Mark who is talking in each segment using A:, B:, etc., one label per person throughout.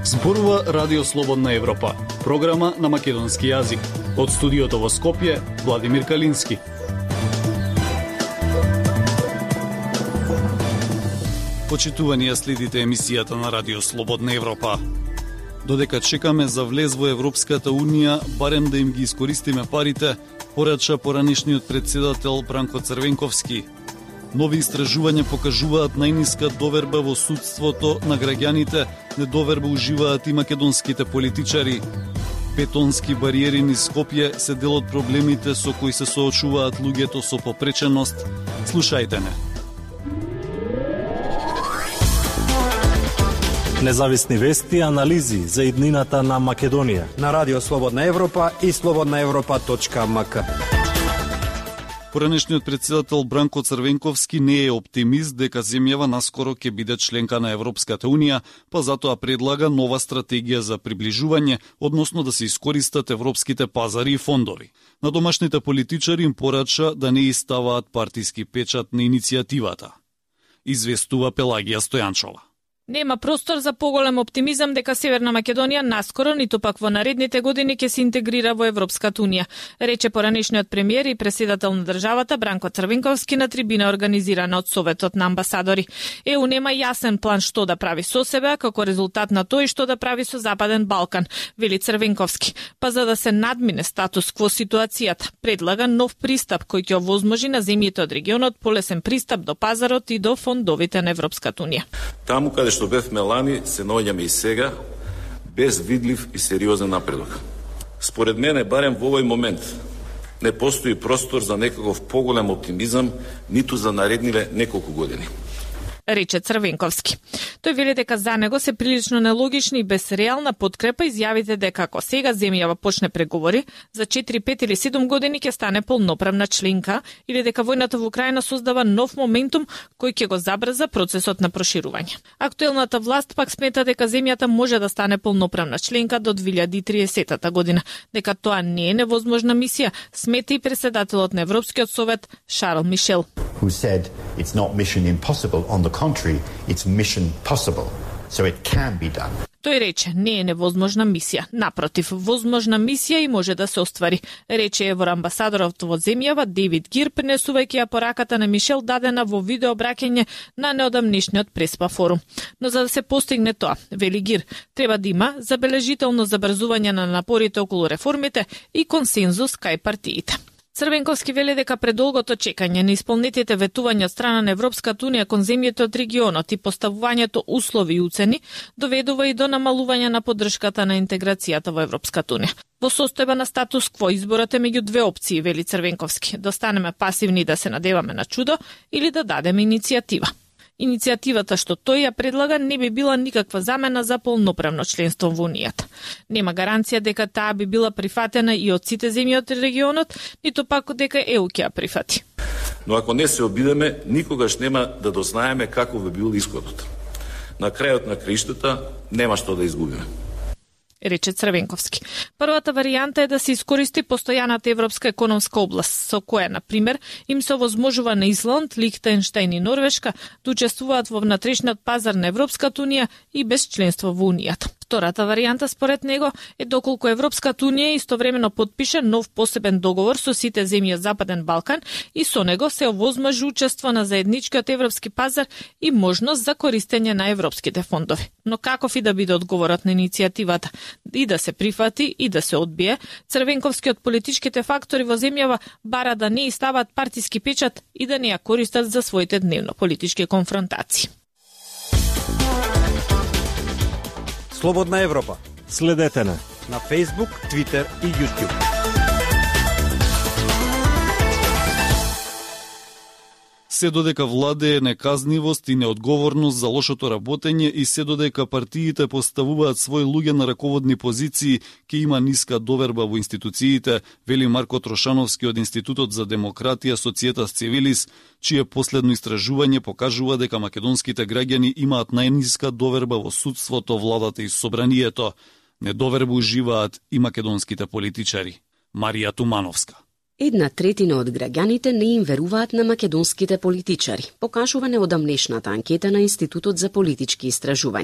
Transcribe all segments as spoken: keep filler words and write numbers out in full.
A: Зборува Радио Слободна Европа, програма на македонски јазик. Од студиото во Скопје, Владимир Калински. Почитувани, ја следите емисијата на Радио Слободна Европа. Додека чекаме за влез во Европската Унија, барем да им ги искористиме парите, порача поранешниот председател Бранко Црвенковски. Нови истражувања покажуваат најниска доверба во судството на граѓаните, недоверба уживаат и македонските политичари. Бетонски бариери низ Скопје се дел од проблемите со кои се соочуваат луѓето со попреченост. Слушајте не.
B: Независни вести и анализи за иднината на Македонија
C: на Радио Слободна Европа и слободна европа точка ем ка.
A: Поранешниот председател Бранко Црвенковски не е оптимист дека земјава наскоро ќе биде членка на Европската Унија, па затоа предлага нова стратегија за приближување, односно да се искористат европските пазари и фондови. На домашните политичари им порача да не иставаат партиски печат на иницијативата. Известува Пелагија Стојанчова.
D: Нема простор за поголем оптимизам дека Северна Македонија наскоро, ниту пак во наредните години ќе се интегрира во Европската Унија, рече поранешниот премиер и председател на државата Бранко Црвенковски на трибина организирана од Советот на амбасадори. ЕУ нема јасен план што да прави со себе, како резултат на тој што да прави со Западен Балкан, вели Црвенковски. Па за да се надмине статус кво ситуацијата, предлага нов пристап кој ќе овозможи на земјите од регионот полесен пристап до пазарот и до фондовите на Европската Унија.
E: Таму каде што бевме лани, се наоѓаме и сега, без видлив и сериозен напредок. Според мене, барем во овој момент, не постои простор за некаков поголем оптимизам, ниту за наредниве неколку години,
D: рече Црвенковски. Тој вели дека за него се прилично нелогични и без реална подкрепа изјавите дека ако сега земјава почне преговори, за четири, пет или седум години ќе стане полноправна членка или дека војната во Украина создава нов моментум кој ќе го забрза процесот на проширување. Актуелната власт пак смета дека земјата може да стане полноправна членка до две илјади и триесета година, дека тоа не е невозможна мисија, смета и председателот на Европскиот совет Шарл Мишел.
F: Who said it's not mission impossible, on the contrary, it's mission possible, so it can be done.
D: Тој рече, не е невозможна мисија, напротив, возможна мисија и може да се оствари, рече евроамбасадорот во земјава Дейвид Гир, пренесувајќи ја пораката на Мишел дадена во видеообраќање на неодамнешниот преспа форум. Но за да се постигне тоа, вели Гир, треба да има забележително забрзување на напорите околу реформите и консензус кај партиите. Црвенковски вели дека предолгото чекање на исполнетите ветувања од страна на Европската Унија кон земјите од регионот и поставувањето услови и уцени доведува и до намалување на поддршката на интеграцијата во Европската Унија. Во состојба на статус кво изборот е меѓу две опции, вели Црвенковски, да останеме пасивни и да се надеваме на чудо или да дадеме иницијатива. Иницијативата што тој ја предлага не би била никаква замена за полноправно членство во Унијата. Нема гаранција дека таа би била прифатена и од сите земји од регионот, ниту пак дека ЕУ ќе ја прифати.
E: Но ако не се обидеме, никогаш нема да дознаеме каков би бил исходот. На крајот на краиштата нема што да изгубиме,
D: рече Црвенковски. Првата варијанта е да се искористи постојаната европска економска област, со која, на пример, им се овозможува на Исланд, Лихтенштејн и Норвешка да учествуваат во внатрешниот пазар на Европската Унија и без членство во Унијата. Втората варијанта, според него, е доколку Европската Унија истовремено подпише нов посебен договор со сите земји од Западен Балкан и со него се овозможи учество на заедничкиот европски пазар и можност за користење на европските фондови. Но каков и да биде одговорот на иницијативата, и да се прифати и да се одбие, Црвенковски од политичките фактори во земјава бара да не истават партиски печат и да не ја користат за своите дневно политички конфронтации.
C: Слободна Европа.
B: Следете на
C: на Facebook, Twitter и YouTube.
A: Се додека владее неказнивост и неодговорност за лошото работење и се додека партиите поставуваат своји луѓе на раководни позиции, ќе има ниска доверба во институциите, вели Марко Трошановски од Институтот за демократија Societas Civilis, чие последно истражување покажува дека македонските граѓани имаат најниска доверба во судството, владата и собранието. Недоверба уживаат и македонските политичари. Марија Тумановска.
G: Една третина од граѓаните не им веруваат на македонските политичари, покажува неодамнешната анкета на Институтот за политички истражувања.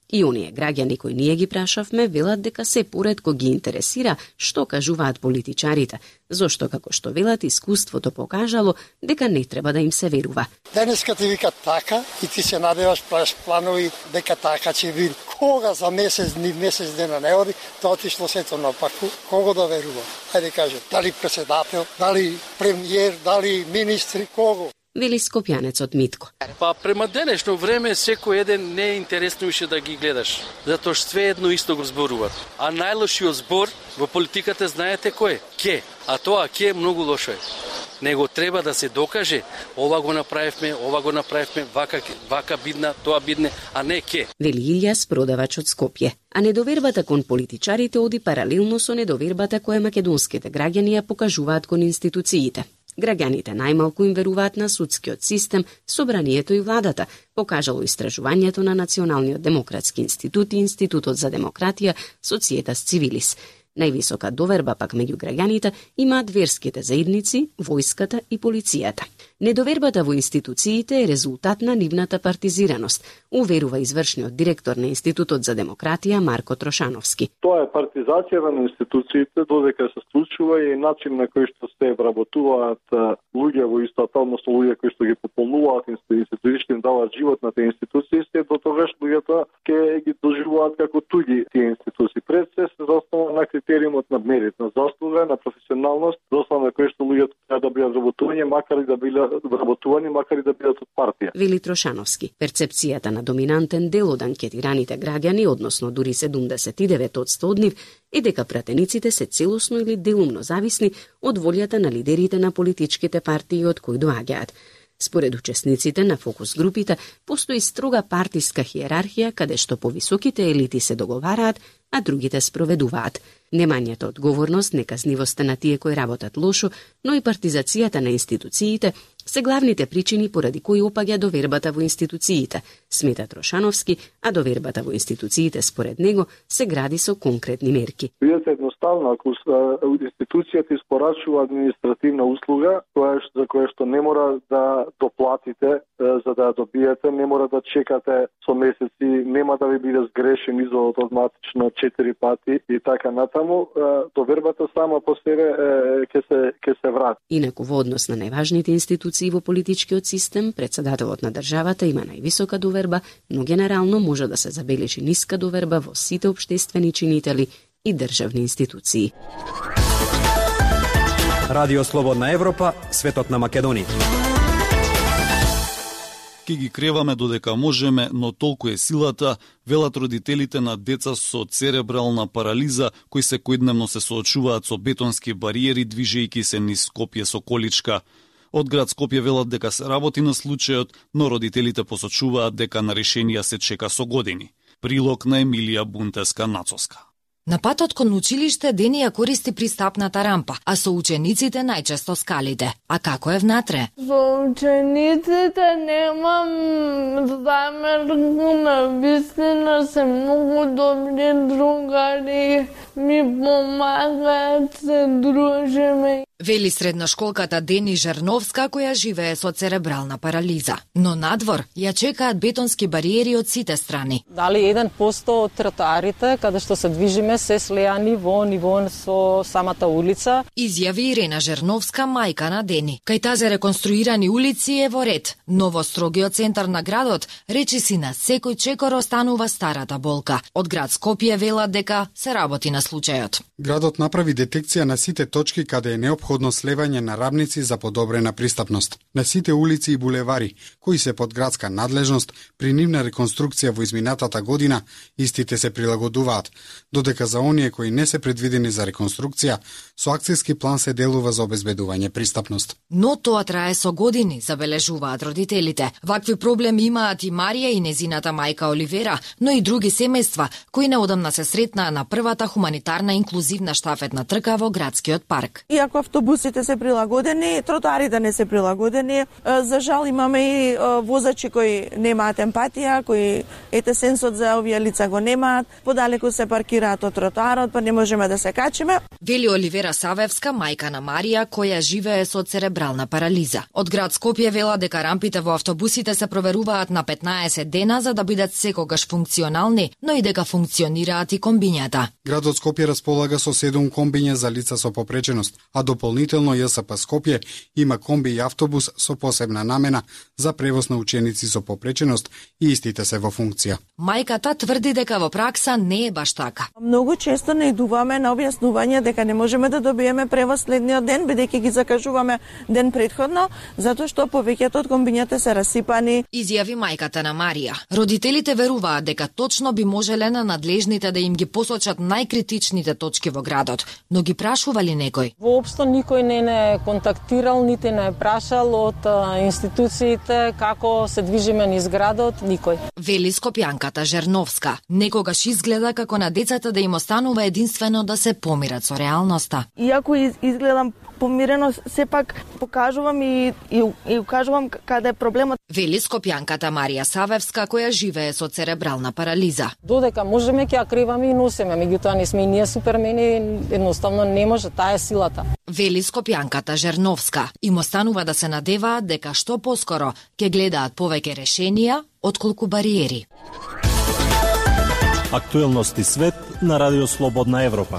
G: И оние граѓани кои ние ги прашавме велат дека се поретко ги интересира што кажуваат политичарите, зошто како што велат искуството покажало дека не треба да им се верува.
H: Денеска ти викат така и ти се надеваш праш планови дека така ќе биде. Кога за месец дни, месец дена не оди, тоа отишло сето напаку. Кого да верува? Хајде кажем, дали председател, дали премиер, дали министри, кого?
G: Вели скопјанецот Митко.
I: Па према денешно време секој еден не е интересно уште да ги гледаш, затоа што све едно исто го зборуваат. А најлошиот збор во политиката знаете кој е? Ке. А тоа ке многу лошо е. Него треба да се докаже, ова го направивме, ова го направивме, вака вака бидна, тоа бидне, а не ке.
G: Вели Илјас, продавач од Скопје. А недовербата кон политичарите оди паралелно со недовербата која македонските граѓани ја покажуваат кон институциите. Граѓаните најмалку им веруваат на судскиот систем, собранието и владата, покажало истражувањето на Националниот демократски институт и Институтот за демократија Societas Civilis. Највисока доверба пак меѓу граѓаните имаат верските заедници, војската и полицијата. Недовербата во институциите е резултат на нивната партизираност, уверува извршниот директор на Институтот за демократија Марко Трошановски.
J: Тоа е партизација на институциите, додека се случува и начин на кој што се вработуваат луѓе во истата, односно луѓе кои што ги пополнуваат институциите, им даваат живот на тие институции, се до тогаш луѓето ќе ги доживуваат како туѓи тие институции. Пред се се заснова на критериумот на мерит, на заслуга, на професионалност, доста на кој што луѓето треба да бидат вработувани, макар и да бидат вработувани, макар и да бидат од партија.
G: Вели Трошановски. Перцепцијата на доминантен дел од анкетираните граѓани, односно дури седумдесет и девет одсто од нив, е дека пратениците се целосно или делумно зависни од волјата на лидерите на политичките партии од кои доаѓаат. Според учесниците на фокус групите, постои строга партиска хиерархија каде што повисоките елити се договараат, а другите спроведуваат. Немањето одговорност, неказнивоста на тие кои работат лошо, но и партизацијата на институциите се главните причини поради кои опаѓа довербата во институциите, смета Трошановски, а довербата во институциите според него се гради со конкретни мерки.
J: Видете, едноставно, ако институцијата испорачува административна услуга, која за која што не мора да доплатите за да ја добиете, не мора да чекате со месеци, нема да ви биде сгрешен изводот автоматично четири пати и така натаму, довербата сама по себе ќе се ќе се врати.
G: Инаку во однос на најважните институции во политичкиот систем, председателот на државата има највисока доверба, но генерално може да се забележи ниска доверба во сите општествени чинители и државни институции.
C: Радио Слободна Европа, светот на Македонија.
A: Ки ги креваме додека можеме, но толку е силата, велат родителите на деца со церебрална парализа, кои секојдневно се соочуваат со бетонски бариери, движејќи се низ Скопје со количка. Од град Скопје велат дека се работи на случајот, но родителите посочуваат дека на решенија се чека со години. Прилог на Емилија Бунтеска-Нацоска.
K: На патот кон училиште Дени ја користи пристапната рампа, а со учениците најчесто скалите. А како е внатре?
L: Со учениците немам замерна, вистина се многу добри другари, ми помагаат, се дружиме.
K: Вели средношколката Дени Жерновска, која живее со церебрална парализа. Но надвор ја чекаат бетонски бариери од сите страни.
M: Дали еден посто од тротоарите, каде што се движиме, се слеани во ниво со самата улица.
K: Изјави Ирена Жерновска, мајка на Дени. Кај тази реконструирани улици е во ред, но во строгиот центар на градот, речиси на секој чекор останува старата болка. Од град Скопје велат дека се работи на случајот.
N: Градот направи детекција на сите точки каде е неопходно слевање на рабници за подобрена пристапност. На сите улици и булевари, кои се под градска надлежност, при нивна реконструкција во изминатата година, истите се прилагодуваат, додека за оние кои не се предвидени за реконструкција, со акцијски план се делува за обезбедување пристапност.
K: Но тоа трае со години, забележуваат родителите. Вакви проблеми имаат и Марија и незината мајка Оливера, но и други семејства, кои неодамна се сретнаа на првата хуманитарна инклузивна штафетна трка во градскиот парк.
O: Иако автобусите се прилагодени, тротоарите не се прилагодени. За жал имаме и возачи кои немаат емпатија, кои ете сенсот за овие лица го немаат, подалеку се паркираат од тротоарот, па не можеме да се качиме.
K: Вели Оливера Савевска, мајка на Марија, која живее со церебрална парализа. Од град Скопје вела дека рампите во автобусите се проверуваат на петнаесет дена за да бидат секогаш функционални, но и дека функционираат и комбињата.
N: Градот Скопје располага со седум комбиња за лица со попреченост, а дополнително ЈСП Скопје има комби и автобус со посебна намена за превоз на ученици со попреченост и истите се во функција.
K: Мајката тврди дека во пракса не е баш така.
O: Многу често наидуваме на објаснување дека не можеме да добиеме превоз следниот ден, бидејќи ги закажуваме ден претходно, затоа што повеќето од комбињата се расипани.
K: Изјави мајката на Марија. Родителите веруваат дека точно би можеле на надлежните да им ги посочат најкритичните точки во градот, но ги прашува ли некој?
M: Воопшто никој не не контактирал, нити не прашал од а, институциите како се движиме низ градот, никој.
K: Вели скопјанката Жерновска. Некогаш изгледа како на децата да им останува единствено да се помират со реалноста.
O: Иако изгледам помирено, сепак покажувам и, и, и укажувам каде е проблемот.
K: Вели скопјанката Марија Савевска, која живее со церебрална парализа.
M: Додека можеме ќе ја криваме и носиме, меѓутоа не сме и ние супермени, едноставно не може, таа е силата.
K: Вели скопјанката Жерновска. Им останува да се надеваат дека што поскоро ќе гледаат повеќе решенија отколку бариери.
B: Актуелности свет на Радио Слободна Европа.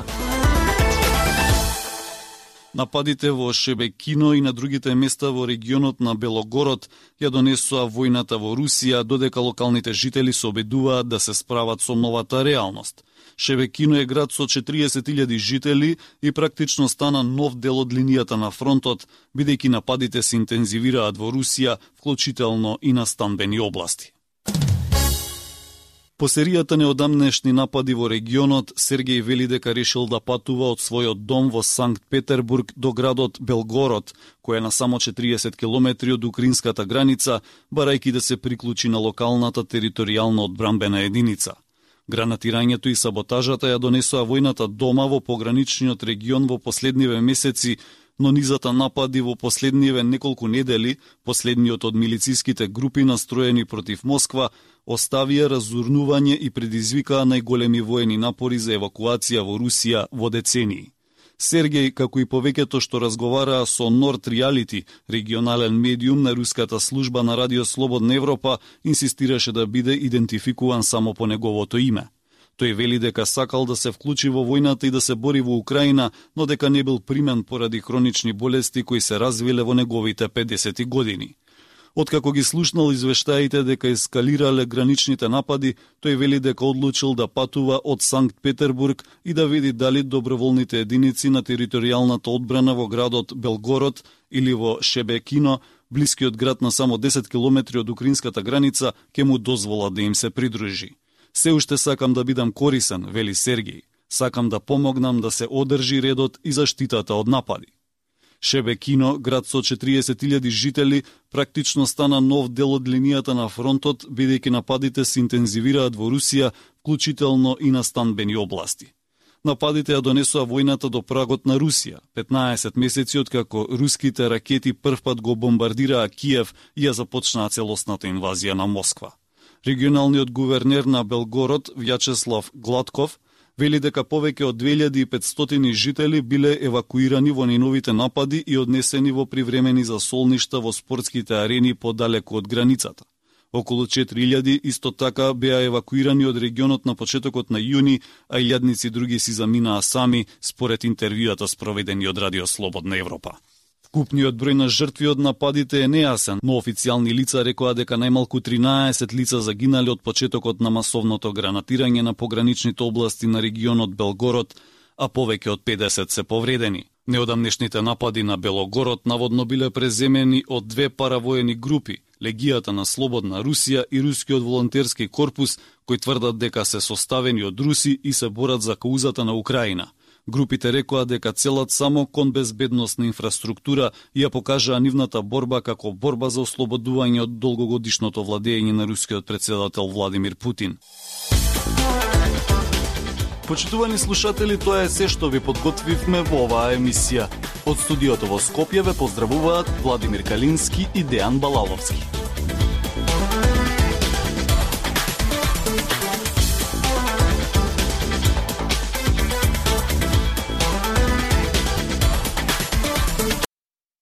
A: Нападите во Шебекино и на другите места во регионот на Белогород ја донесоа војната во Русија, додека локалните жители се обидуваат да се справат со новата реалност. Шебекино е град со четириесет илјади жители и практично стана нов дел од линијата на фронтот, бидејќи нападите се интензивираат во Русија, вклучително и на станбени области. По серијата неодамнешни напади во регионот, Сергеј вели дека решил да патува од својот дом во Санкт Петербург до градот Белгород, кој е на само четириесет километри од украинската граница, барајќи да се приклучи на локалната територијална одбранбена единица. Гранатирањето и саботажата ја донесоа војната дома во пограничниот регион во последниве месеци, но низата напади во последниве неколку недели, последниот од милициските групи настроени против Москва, оставија разурнување и предизвикаа најголеми воени напори за евакуација во Русија во децении. Сергеј, како и повеќето што разговараа со Норд Реалити, регионален медиум на руската служба на Радио Слободна Европа, инсистираше да биде идентификуван само по неговото име. Тој вели дека сакал да се вклучи во војната и да се бори во Украина, но дека не бил примен поради хронични болести кои се развиле во неговите педесети години. Откако ги слушнал извештаите дека ескалирале граничните напади, тој вели дека одлучил да патува од Санкт Петербург и да види дали доброволните единици на територијалната одбрана во градот Белгород или во Шебекино, блискиот град на само десет километри од украинската граница, ќе му дозволат да им се придружи. Се уште сакам да бидам корисен, вели Сергеј. Сакам да помогнам да се одржи редот и заштитата од напади. Шебекино, град со четириесет илјади жители, практично стана нов дел од линијата на фронтот, бидејќи нападите се интензивираат во Русија, вклучително и на станбени области. Нападите ја донесоа војната до прагот на Русија, петнаесет месеци откако руските ракети првпат го бомбардираа Киев и ја започнаа целосната инвазија на Москва. Регионалниот гувернер на Белгород, Вјачеслав Гладков, вели дека повеќе од две илјади и петстотини жители биле евакуирани во најновите напади и однесени во привремени засолништа во спортските арени подалеку од границата. Околу четири илјади исто така беа евакуирани од регионот на почетокот на јуни, а илјадници други си заминаа сами, според интервјуата спроведени од Радио Слободна Европа. Вкупниот број на жртви од нападите е нејасен, но официјални лица рекоа дека најмалку тринаесет лица загинале од почетокот на масовното гранатирање на пограничните области на регионот Белгород, а повеќе од педесет се повредени. Неодамнешните напади на Белогород наводно биле преземени од две паравоени групи, Легијата на Слободна Русија и Рускиот волонтерски корпус, кои тврдат дека се составени од руси и се борат за каузата на Украина. Групите рекоа дека целат само кон безбедносна инфраструктура и ја покажаа нивната борба како борба за ослободување од долгогодишното владење на рускиот председател Владимир Путин. Почитувани слушатели, тоа е се што ви подготвивме во оваа емисија. Од студиото во Скопје ве поздравуваат Владимир Калински и Дејан Балаловски.